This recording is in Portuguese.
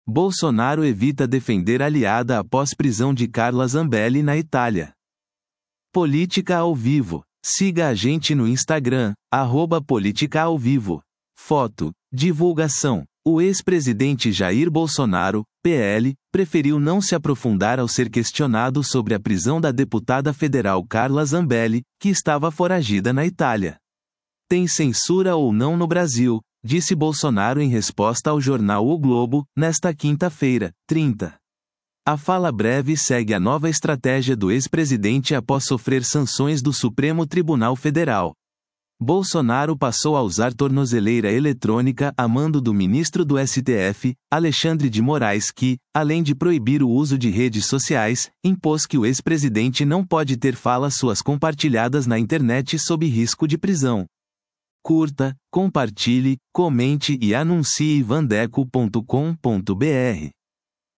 Bolsonaro evita defender aliada após prisão de Carla Zambelli na Itália. Política ao vivo. Siga a gente no Instagram, @politicaauvivo. Foto. Divulgação. O ex-presidente Jair Bolsonaro, PL, preferiu não se aprofundar ao ser questionado sobre a prisão da deputada federal Carla Zambelli, que estava foragida na Itália. Tem censura ou não no Brasil, disse Bolsonaro em resposta ao jornal O Globo, nesta quinta-feira, 30. A fala breve segue a nova estratégia do ex-presidente após sofrer sanções do Supremo Tribunal Federal. Bolsonaro passou a usar tornozeleira eletrônica a mando do ministro do STF, Alexandre de Moraes, que, além de proibir o uso de redes sociais, impôs que o ex-presidente não pode ter falas suas compartilhadas na internet sob risco de prisão. Curta, compartilhe, comente e anuncie vandeco.com.br.